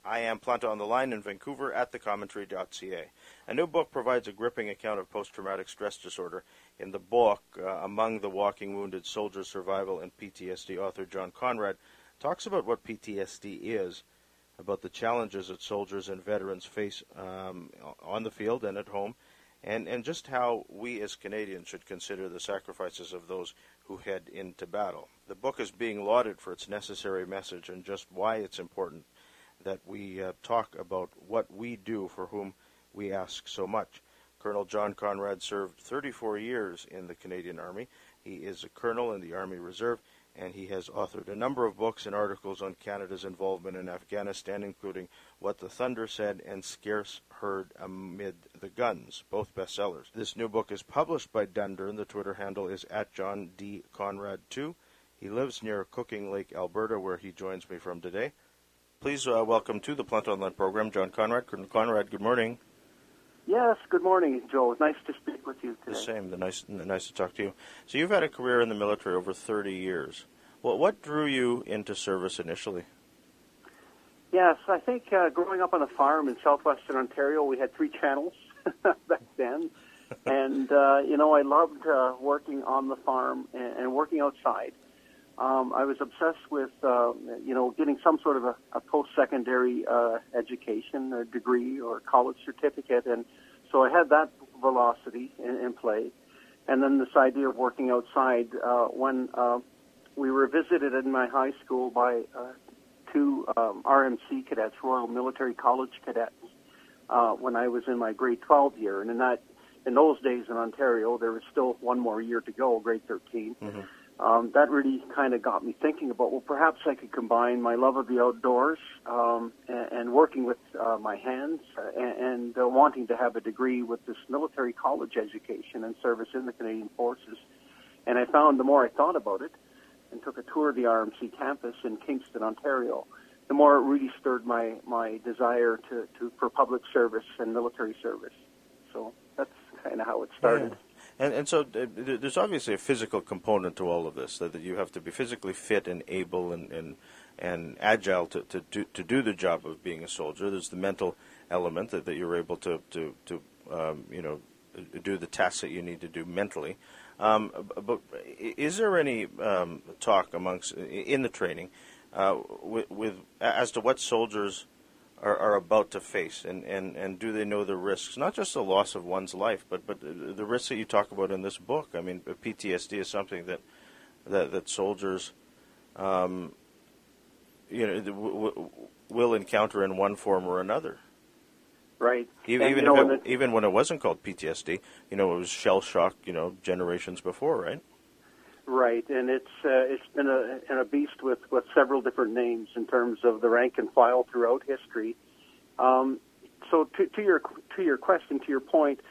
I am Planta on the Line in Vancouver at thecommentary.ca. A new book provides a gripping account of post-traumatic stress disorder. In the book, Among the Walking Wounded, Soldiers' Survival and PTSD, author John Conrad talks about what PTSD is, about the challenges that soldiers and veterans face on the field and at home, and just how we as Canadians should consider the sacrifices of those who head into battle. The book is being lauded for its necessary message and just why it's important that we talk about what we do for whom we ask so much. Colonel John Conrad served 34 years in the Canadian Army. He is a colonel in the Army Reserve, and he has authored a number of books and articles on Canada's involvement in Afghanistan, including What the Thunder Said and Scarce Heard Amid the Guns, both bestsellers. This new book is published by Dundurn. The Twitter handle is @JohnD.Conrad2. He lives near Cooking Lake, Alberta, where he joins me from today. Please welcome to the Planta Online program, John Conrad. Colonel Conrad, good morning. Yes, good morning, Joe. Nice to speak with you today. The same. Nice to talk to you. So you've had a career in the military over 30 years. Well, what drew you into service initially? Yes, I think growing up on a farm in southwestern Ontario, we had 3 channels back then. And, I loved working on the farm and working outside. I was obsessed with, getting some sort of a post-secondary education, a degree or a college certificate. And so I had that velocity in play. And then this idea of working outside, when we were visited in my high school by 2 RMC cadets, Royal Military College cadets, when I was in my grade 12 year. And in those days in Ontario, there was still one more year to go, grade 13. Mm-hmm. That really kind of got me thinking about, well, perhaps I could combine my love of the outdoors and working with my hands and wanting to have a degree with this military college education and service in the Canadian Forces. And I found the more I thought about it and took a tour of the RMC campus in Kingston, Ontario, the more it really stirred my desire for public service and military service. So that's kind of how it started. Yeah. And so there's obviously a physical component to all of this, that you have to be physically fit and able and agile to do the job of being a soldier. There's the mental element that you're able to do the tasks that you need to do mentally. But is there any talk in the training with as to what soldiers are about to face, and do they know the risks? Not just the loss of one's life, but the risks that you talk about in this book. I mean, PTSD is something that soldiers, will encounter in one form or another. Right. Even when it wasn't called PTSD, it was shell shock, generations before, right? Right, and it's been a beast with several different names in terms of the rank and file throughout history. So to your question, to your point,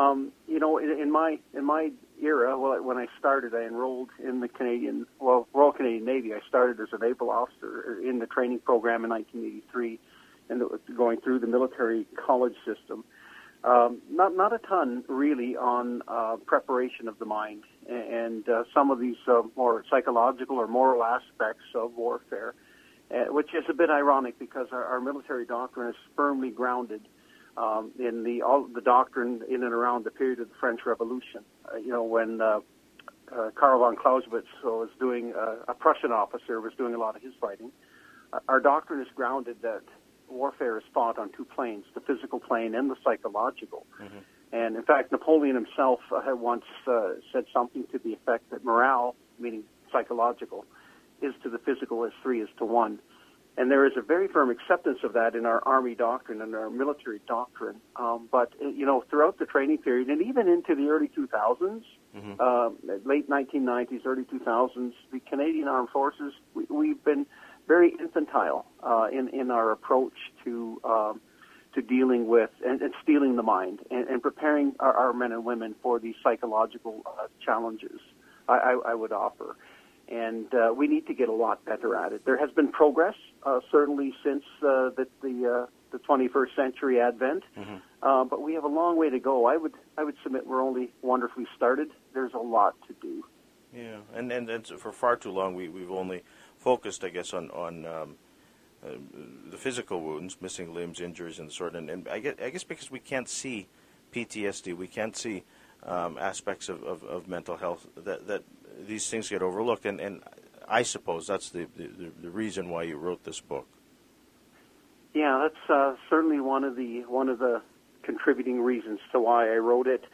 in my era, when I started, I enrolled in the Royal Canadian Navy. I started as a naval officer in the training program in 1983, and going through the military college system. Not a ton really on preparation of the mind and some of these more psychological or moral aspects of warfare, which is a bit ironic because our military doctrine is firmly grounded in the doctrine in and around the period of the French Revolution. When Karl von Clausewitz was doing a Prussian officer was doing a lot of his fighting. Our doctrine is grounded that warfare is fought on 2 planes, the physical plane and the psychological. Mm-hmm. And in fact, Napoleon himself had once said something to the effect that morale, meaning psychological, is to the physical as 3 is to 1. And there is a very firm acceptance of that in our Army doctrine and our military doctrine. But throughout the training period and even into the early 2000s, mm-hmm. Late 1990s, early 2000s, the Canadian Armed Forces, we've been very infantile in our approach to dealing with and stealing the mind and preparing our men and women for these psychological challenges I would offer. And we need to get a lot better at it. There has been progress, certainly since the 21st century advent, mm-hmm. But we have a long way to go. I would submit we're only wonderfully started. There's a lot to do. Yeah, and for far too long we've only focused, I guess, on the physical wounds, missing limbs, injuries, and sort. And I guess because we can't see PTSD, we can't see aspects of mental health, that these things get overlooked. And I suppose that's the reason why you wrote this book. Yeah, that's certainly one of the contributing reasons to why I wrote it.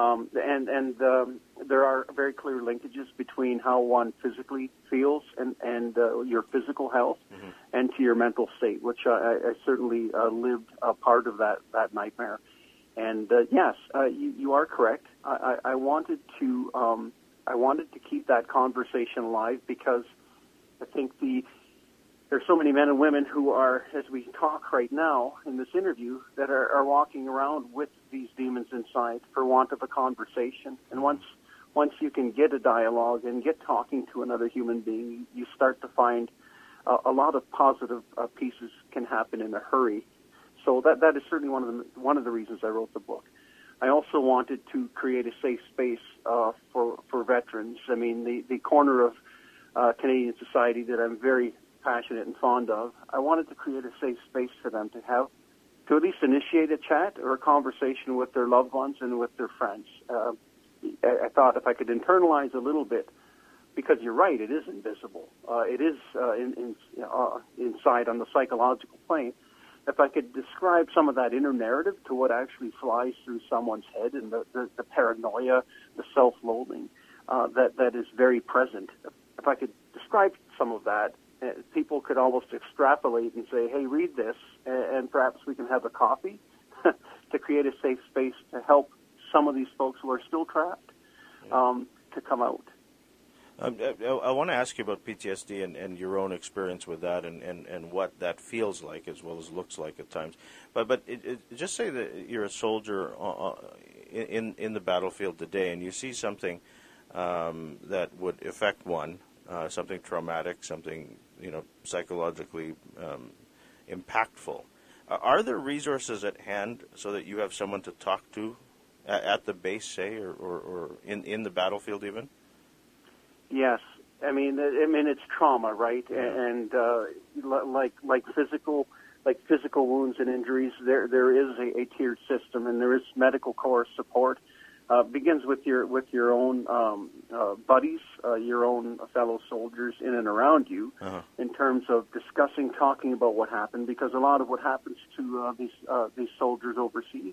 There are very clear linkages between how one physically feels and your physical health, mm-hmm. and to your mental state, which I certainly lived a part of that nightmare. And yes, you are correct. I wanted to keep that conversation alive, because I think there's so many men and women who are, as we talk right now in this interview, that are walking around with these demons inside for want of a conversation. And once you can get a dialogue and get talking to another human being, you start to find a lot of positive pieces can happen in a hurry. So that is certainly one of the reasons I wrote the book. I also wanted to create a safe space for veterans. I mean, the corner of Canadian society that I'm very passionate and fond of, I wanted to create a safe space for them to at least initiate a chat or a conversation with their loved ones and with their friends. I thought if I could internalize a little bit, because you're right, it is invisible. It is inside on the psychological plane. If I could describe some of that inner narrative to what actually flies through someone's head, and the paranoia, the self-loathing that is very present, if I could describe some of that, people could almost extrapolate and say, hey, read this, and perhaps we can have a coffee to create a safe space to help some of these folks who are still trapped to come out. I want to ask you about PTSD and your own experience with that, and what that feels like as well as looks like at times. But just say that you're a soldier in the battlefield today, and you see something that would affect one, something traumatic, something psychologically impactful. Are there resources at hand so that you have someone to talk to at the base, say, or in the battlefield even? Yes, I mean it's trauma, right? Yeah. And like physical wounds and injuries, there is a tiered system, and there is medical corps support. Begins with your own buddies, your own fellow soldiers in and around you, uh-huh. in terms of talking about what happened, because a lot of what happens to these soldiers overseas,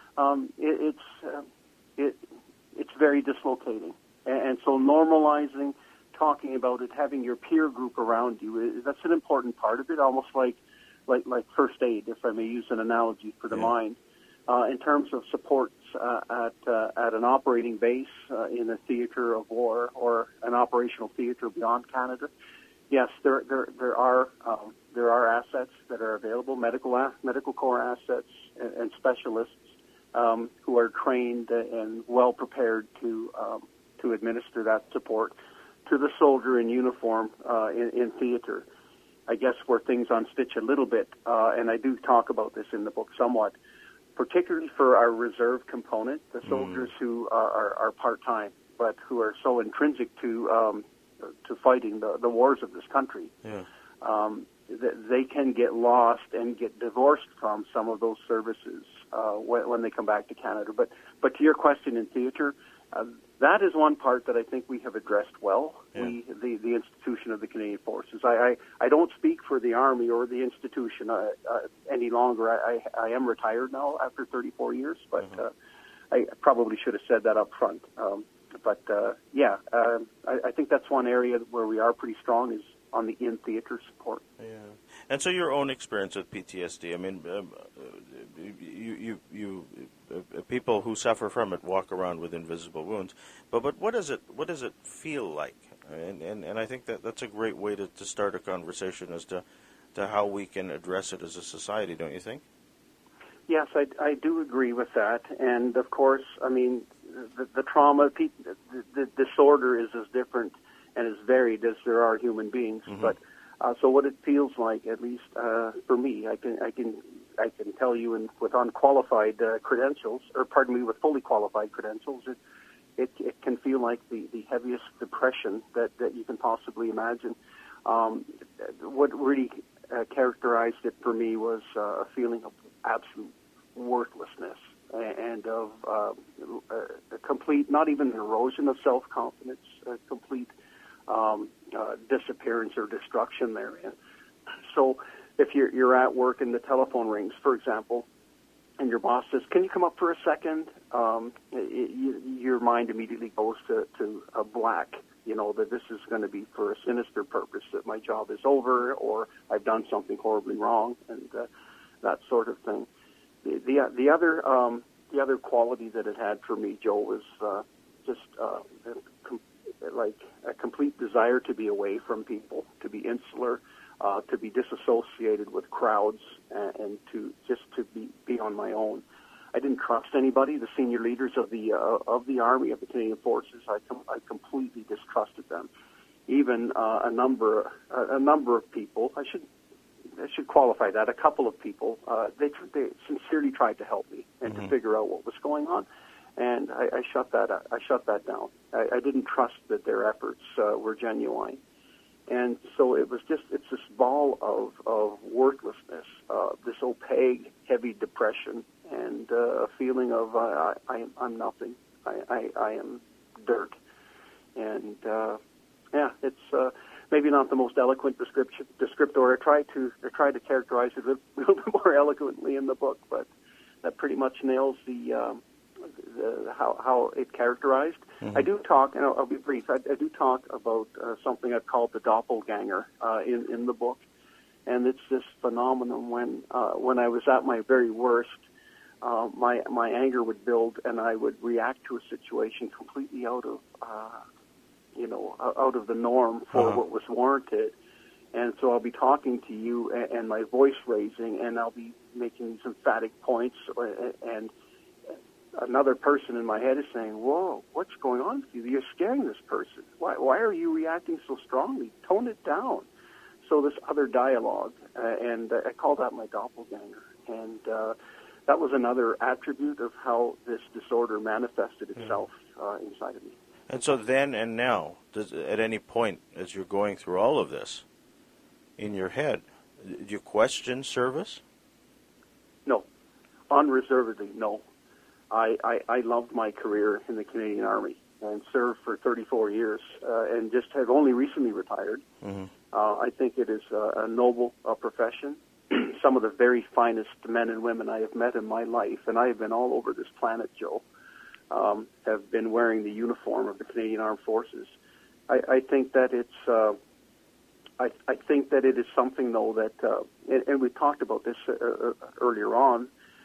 it's very dislocating. And so normalizing, talking about it, having your peer group around you, that's an important part of it, almost like first aid, if I may use an analogy for the mind. In terms of supports at an operating base in a theater of war or an operational theater beyond Canada, yes, there are assets that are available, medical corps assets and specialists who are trained and well prepared to administer that support to the soldier in uniform in theater. I guess where things unstitch a little bit, and I do talk about this in the book somewhat, particularly for our reserve component, the soldiers who are part-time, but who are so intrinsic to fighting the wars of this country. Yeah. They can get lost and get divorced from some of those services when they come back to Canada. But to your question in theater, that is one part that I think we have addressed well, the institution of the Canadian Forces. I don't speak for the Army or the institution any longer. I am retired now after 34 years, but I probably should have said that up front. I think that's one area where we are pretty strong, is on the in-theater support. Yeah. And so your own experience with PTSD, I mean, people who suffer from it walk around with invisible wounds, but what does it feel like? And I think that's a great way to start a conversation as to how we can address it as a society, don't you think? Yes, I do agree with that. And of course, I mean, the trauma, the disorder is as different and as varied as there are human beings. Mm-hmm. But so what it feels like, at least for me, I can tell you with unqualified credentials, or pardon me, with fully qualified credentials, it can feel like the heaviest depression that you can possibly imagine. What really characterized it for me was a feeling of absolute worthlessness and of a complete, not even an erosion of self-confidence, a complete disappearance or destruction therein. So if you're at work and the telephone rings, for example, and your boss says, "Can you come up for a second?" Your mind immediately goes to a black, that this is going to be for a sinister purpose, that my job is over or I've done something horribly wrong, and that sort of thing. The other quality that it had for me, Joe, was just like a complete desire to be away from people, to be insular, to be disassociated with crowds, and to be on my own. I didn't trust anybody. The senior leaders of the Army, of the Canadian Forces, I completely distrusted them. Even a number of people. I should qualify that. A couple of people. They sincerely tried to help me and to figure out what was going on, and I shut that down. I didn't trust that their efforts were genuine. And so it's this ball of worthlessness, this opaque, heavy depression, and a feeling of I'm nothing. I am dirt. And it's maybe not the most eloquent descriptor. I try to characterize it a little bit more eloquently in the book, but that pretty much nails how it characterized. Mm-hmm. I do talk, and I'll be brief. I do talk about something I've called the doppelganger in the book, and it's this phenomenon when I was at my very worst, my anger would build, and I would react to a situation completely out of the norm for what was warranted. And so I'll be talking to you, and my voice raising, and I'll be making these emphatic points, and another person in my head is saying, "Whoa, what's going on with you? You're scaring this person. Why are you reacting so strongly? Tone it down." So this other dialogue, and I call that my doppelganger. And that was another attribute of how this disorder manifested itself inside of me. And so then and now, at any point as you're going through all of this, in your head, do you question service? No. Unreservedly, no. I loved my career in the Canadian Army and served for 34 years and just have only recently retired. Mm-hmm. I think it is a noble profession. Some of the very finest men and women I have met in my life, and I have been all over this planet, Joe, have been wearing the uniform of the Canadian Armed Forces. I think that it's... I think that it is something, though, that, and we talked about this earlier on,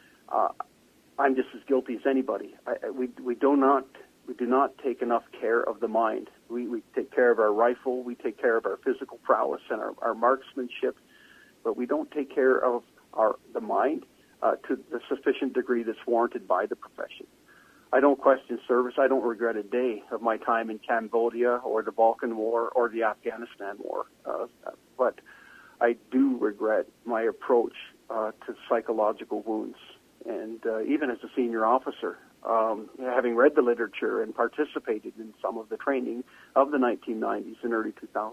I'm just as guilty as anybody. We do not take enough care of the mind. We take care of our rifle, we take care of our physical prowess and our marksmanship, but we don't take care of the mind to the sufficient degree that's warranted by the profession. I don't question service. I don't regret a day of my time in Cambodia or the Balkan War or the Afghanistan War, but I do regret my approach to psychological wounds. And even as a senior officer, having read the literature and participated in some of the training of the 1990s and early 2000s,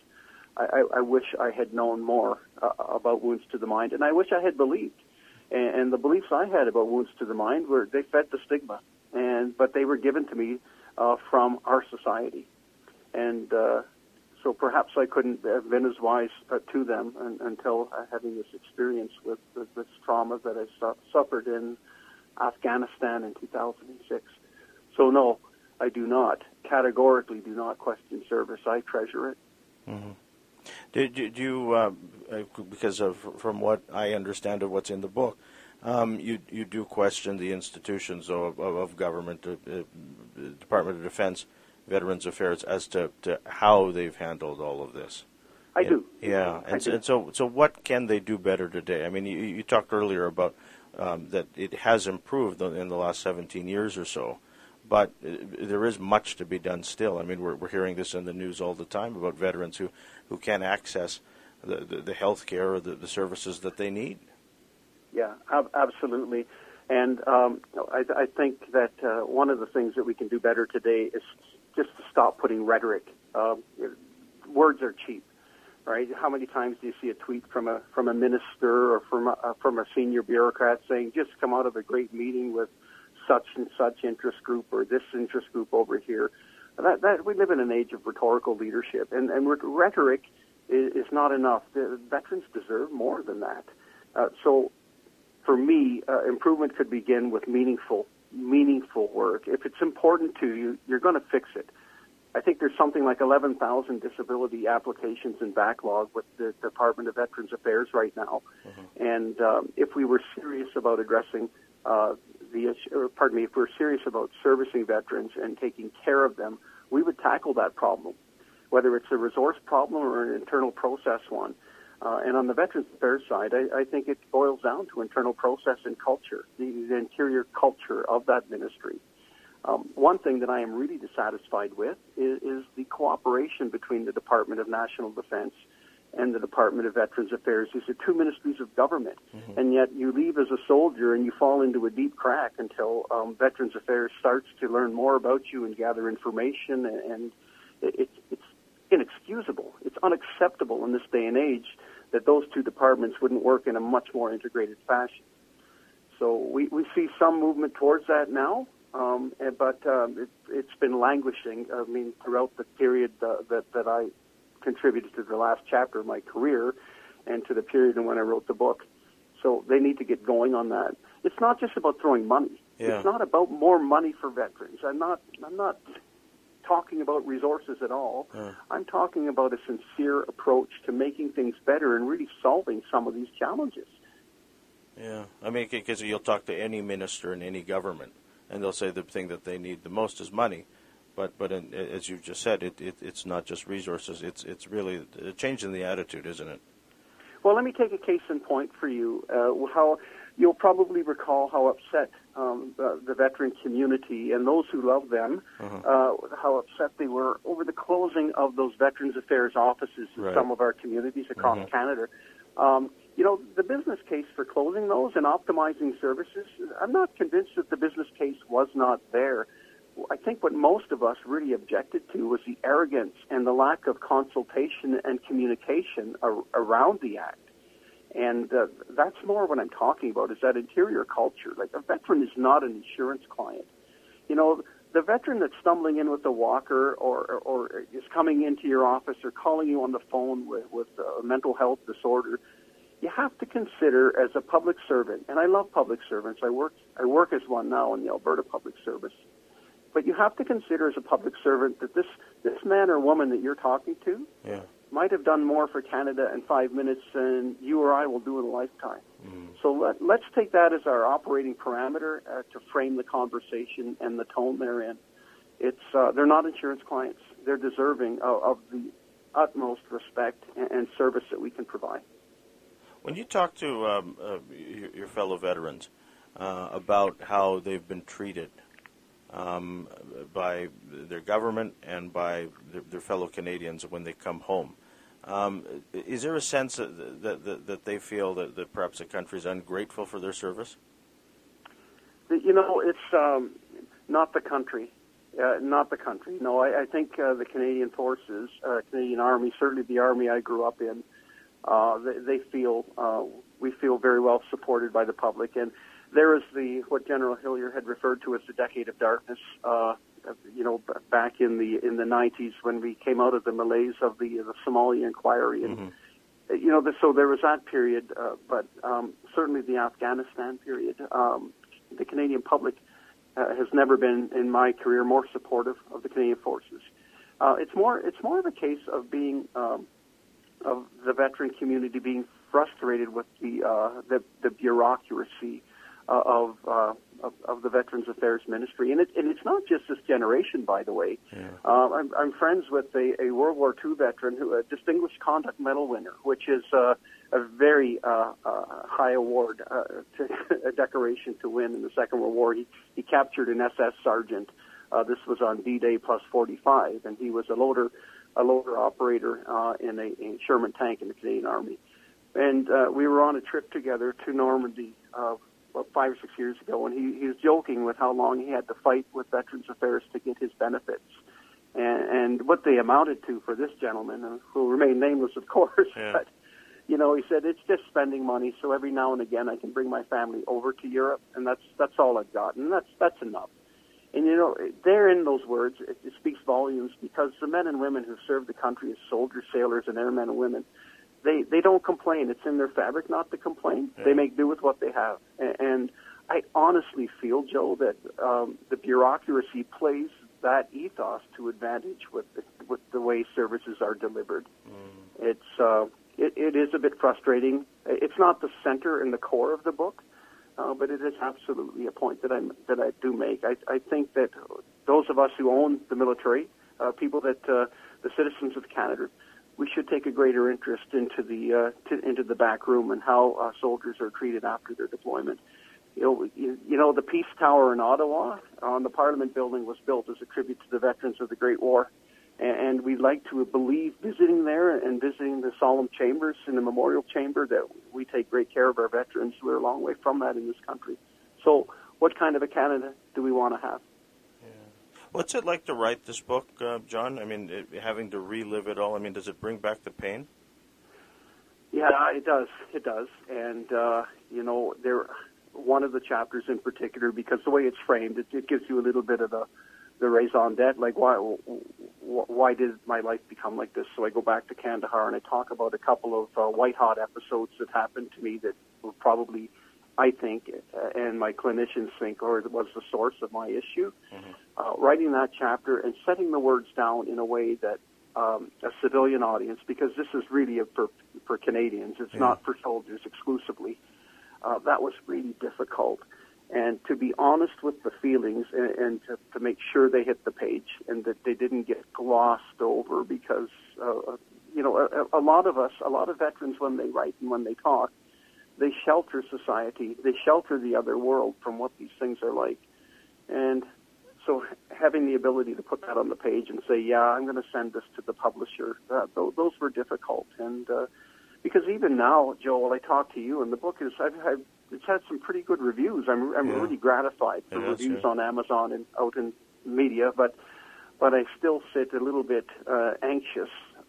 I wish I had known more about wounds to the mind, and I wish I had believed. And the beliefs I had about wounds to the mind they fed the stigma, but they were given to me from our society. And so perhaps I couldn't have been as wise to them until having this experience with this trauma that I suffered in Afghanistan in 2006. So no, I categorically do not question service. I treasure it. Mm-hmm. Do you, because from what I understand of what's in the book, you do question the institutions of government, Department of Defense, Veterans Affairs, as to how they've handled all of this. I do. Yeah, and so what can they do better today? I mean, you talked earlier about that it has improved in the last 17 years or so, but there is much to be done still. I mean, we're hearing this in the news all the time about veterans who can't access the health care or the services that they need. Yeah, absolutely. And I think that one of the things that we can do better today is just to stop putting rhetoric. Words are cheap. right? How many times do you see a tweet from a minister or from a senior bureaucrat saying, just come out of a great meeting with such and such interest group or this interest group over here? That we live in an age of rhetorical leadership, and rhetoric is not enough. The veterans deserve more than that. So, for me, improvement could begin with meaningful work. If it's important to you, you're going to fix it. I think there's something like 11,000 disability applications in backlog with the Department of Veterans Affairs right now. Mm-hmm. And if we were serious about addressing if we're serious about servicing veterans and taking care of them, we would tackle that problem, whether it's a resource problem or an internal process one. And on the Veterans Affairs side, I think it boils down to internal process and culture, the interior culture of that ministry. One thing that I am really dissatisfied with is the cooperation between the Department of National Defense and the Department of Veterans Affairs. These are two ministries of government, mm-hmm. and yet you leave as a soldier and you fall into a deep crack until Veterans Affairs starts to learn more about you and gather information, and it's inexcusable. It's unacceptable in this day and age that those two departments wouldn't work in a much more integrated fashion. So we see some movement towards that now, but it's been languishing, throughout the period that I contributed to the last chapter of my career and to the period when I wrote the book. So they need to get going on that. It's not just about throwing money. Yeah. It's not about more money for veterans. I'm not talking about resources at all. Yeah. I'm talking about a sincere approach to making things better and really solving some of these challenges. Yeah, because you'll talk to any minister in any government, and they'll say the thing that they need the most is money. But as you just said, it's not just resources. It's really a change in the attitude, isn't it? Well, let me take a case in point for you. How you'll probably recall how upset the veteran community and those who love them, how upset they were over the closing of those Veterans Affairs offices in some of our communities across Canada. The business case for closing those and optimizing services, I'm not convinced that the business case was not there. I think what most of us really objected to was the arrogance and the lack of consultation and communication around the act. And that's more what I'm talking about, is that interior culture. Like, a veteran is not an insurance client. The veteran that's stumbling in with a walker or is coming into your office or calling you on the phone with a mental health disorder, you have to consider as a public servant, and I love public servants. I work as one now in the Alberta Public Service. But you have to consider as a public servant that this man or woman that you're talking to might have done more for Canada in 5 minutes than you or I will do in a lifetime. Mm. So let's take that as our operating parameter to frame the conversation and the tone therein. They're not insurance clients. They're deserving of the utmost respect and service that we can provide. When you talk to your fellow veterans about how they've been treated by their government and by their fellow Canadians when they come home, is there a sense that they feel that perhaps the country is ungrateful for their service? It's not the country. Not the country. No, I think the Canadian Forces, Canadian Army, certainly the Army I grew up in, we feel very well supported by the public. And there is what General Hillier had referred to as the decade of darkness, back in the 90s when we came out of the malaise of the Somalia inquiry. And, so there was that period, but certainly the Afghanistan period. The Canadian public has never been, in my career, more supportive of the Canadian Forces. It's more of a case of being of the veteran community being frustrated with the bureaucracy of the Veterans Affairs Ministry, and it's not just this generation, by the way. Yeah. I'm friends with a World War II veteran, a Distinguished Conduct Medal winner, which is a very high award, a decoration to win in the Second World War. He captured an SS sergeant. This was on D-Day plus 45, and he was a loader operator in a Sherman tank in the Canadian Army. And we were on a trip together to Normandy about 5 or 6 years ago, and he was joking with how long he had to fight with Veterans Affairs to get his benefits. And what they amounted to for this gentleman, who will remain nameless, of course, but, you know, he said, it's just spending money, so every now and again I can bring my family over to Europe, and that's all I've got, and that's enough. And, you know, there in those words, it speaks volumes, because the men and women who serve the country as soldiers, sailors, and airmen and women, they don't complain. It's in their fabric not to complain. Yeah. They make do with what they have. And I honestly feel, Joe, that the bureaucracy plays that ethos to advantage with the way services are delivered. It is a bit frustrating. It's not the center and the core of the book, but it is absolutely a point that I do make. I think that those of us who own the military, people that the citizens of Canada, we should take a greater interest into the back room and how soldiers are treated after their deployment. You know, the Peace Tower in Ottawa on the Parliament building was built as a tribute to the veterans of the Great War. And we'd like to believe, visiting there and visiting the solemn chambers in the memorial chamber, that we take great care of our veterans. We're a long way from that in this country. So what kind of a Canada do we want to have? Yeah. What's it like to write this book, John? I mean, having to relive it all, I mean, does it bring back the pain? Yeah, it does. It does. And, you know, one of the chapters in particular, because the way it's framed, it gives you a little bit of the raison d'etre, like why did my life become like this? So I go back to Kandahar and I talk about a couple of white-hot episodes that happened to me that were probably, I think, and my clinicians think, or it was the source of my issue. Mm-hmm. Writing that chapter and setting the words down in a way that a civilian audience, because this is really for Canadians, it's not for soldiers exclusively. That was really difficult. And to be honest with the feelings and to make sure they hit the page and that they didn't get glossed over, because, you know, a lot of veterans, when they write and when they talk, they shelter society, they shelter the other world from what these things are like. And so having the ability to put that on the page and say, yeah, I'm going to send this to the publisher, those were difficult. And because even now, Joel, I talk to you, and the book it's had some pretty good reviews. I'm really gratified for reviews on Amazon and out in media, but I still sit a little bit anxious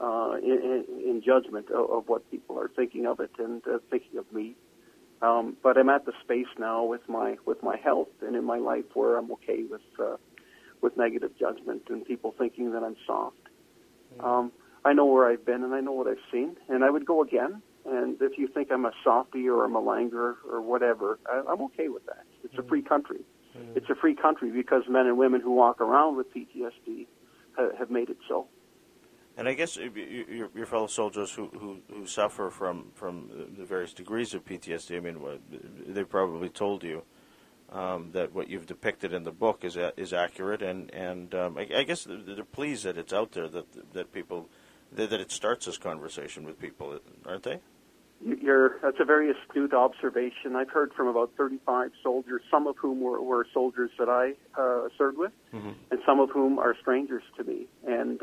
in judgment of what people are thinking of it and thinking of me. But I'm at the space now with my health and in my life where I'm okay with negative judgment and people thinking that I'm soft. I know where I've been and I know what I've seen, and I would go again. And if you think I'm a softie or a malanger or whatever, I'm okay with that. It's a free country. It's a free country because men and women who walk around with PTSD have made it so. And I guess your fellow soldiers who suffer from the various degrees of PTSD, I mean, they probably told you that what you've depicted in the book is accurate, and I guess they're pleased that it's out there, that people that it starts this conversation with people, aren't they? That's a very astute observation. I've heard from about 35 soldiers, some of whom were soldiers that I served with, and some of whom are strangers to me. And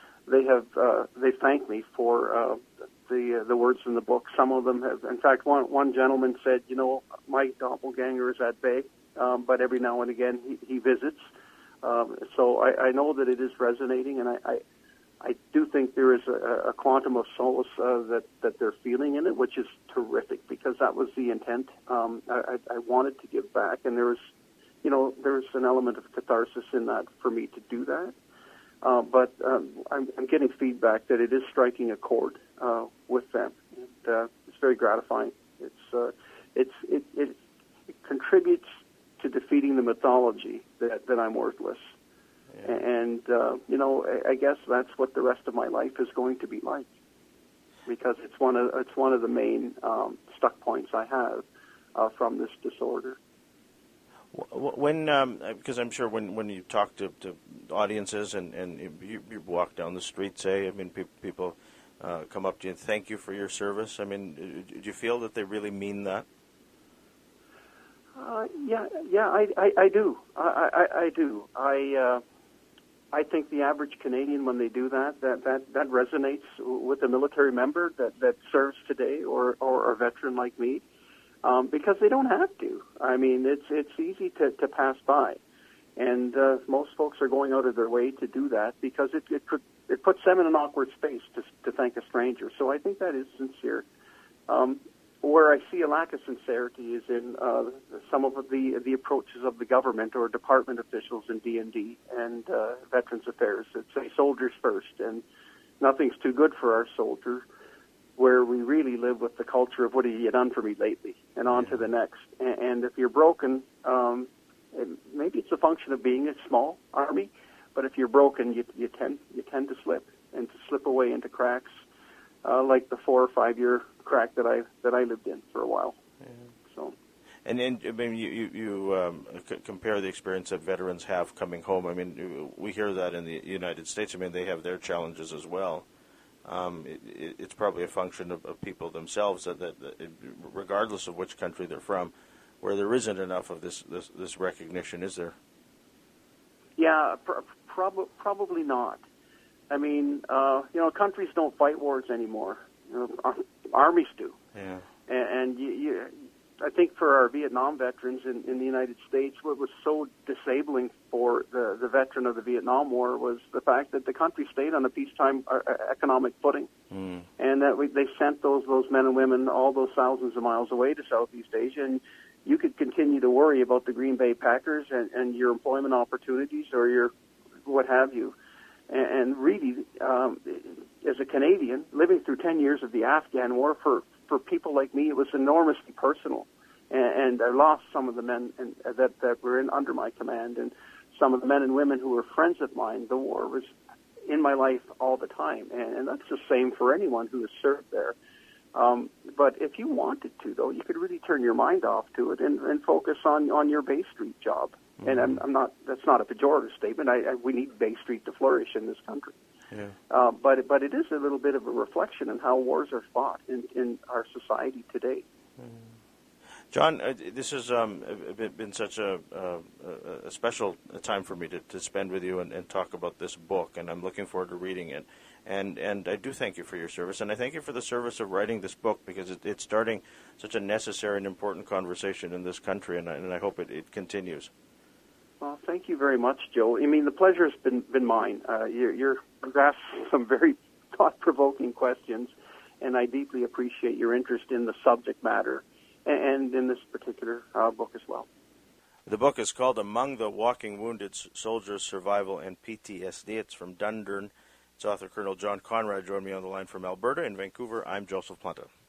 they thanked me for the words in the book. Some of them have, in fact, one gentleman said, you know, my doppelganger is at bay, but every now and again he visits. So I know that it is resonating, and I do think there is a quantum of solace that they're feeling in it, which is terrific, because that was the intent. I wanted to give back, and there's an element of catharsis in that for me to do that. But I'm getting feedback that it is striking a chord with them. And, it's very gratifying. It contributes to defeating the mythology that I'm worthless. Yeah. And, you know, I guess that's what the rest of my life is going to be like, because it's one of the main stuck points I have from this disorder. When, because I'm sure when you talk to audiences and you walk down the street, say, I mean, people come up to you and thank you for your service. I mean, do you feel that they really mean that? Yeah, I do. I do. I think the average Canadian, when they do that resonates with a military member that serves today or a veteran like me, because they don't have to. I mean, it's easy to pass by. And most folks are going out of their way to do that because it puts them in an awkward space to thank a stranger. So I think that is sincere. Where I see a lack of sincerity is in some of the approaches of the government or department officials in D&D and Veterans Affairs that say soldiers first, and nothing's too good for our soldiers, where we really live with the culture of what have you done for me lately, and on to the next. And if you're broken, maybe it's a function of being a small army, but if you're broken, you tend to slip and to slip away into cracks, like the 4 or 5 year crack that I lived in for a while. Yeah. So, and I mean, you compare the experience that veterans have coming home. I mean, we hear that in the United States. I mean, they have their challenges as well. It's probably a function of people themselves that regardless of which country they're from, where there isn't enough of this recognition, is there? Yeah, probably not. I mean, countries don't fight wars anymore. Armies do. Yeah. And I think for our Vietnam veterans in the United States, what was so disabling for the veteran of the Vietnam War was the fact that the country stayed on a peacetime economic footing, and that they sent those men and women all those thousands of miles away to Southeast Asia, and you could continue to worry about the Green Bay Packers and your employment opportunities or your what have you. And really, as a Canadian, living through 10 years of the Afghan War, for people like me, it was enormously personal. And I lost some of the men that were under my command, and some of the men and women who were friends of mine. The war was in my life all the time, and that's the same for anyone who has served there. But if you wanted to, though, you could really turn your mind off to it and focus on your Bay Street job. And I'm not. That's not a pejorative statement. We need Bay Street to flourish in this country. Yeah. But it is a little bit of a reflection on how wars are fought in our society today. John, this has been such a special time for me to spend with you and talk about this book, and I'm looking forward to reading it. And I do thank you for your service, and I thank you for the service of writing this book, because it's starting such a necessary and important conversation in this country, and I hope it continues. Well, thank you very much, Joe. I mean, the pleasure has been mine. You've asked some very thought-provoking questions, and I deeply appreciate your interest in the subject matter and in this particular book as well. The book is called Among the Walking Wounded Soldiers' Survival and PTSD. It's from Dundurn. Its author, Colonel John Conrad, joined me on the line from Alberta. In Vancouver, I'm Joseph Planta.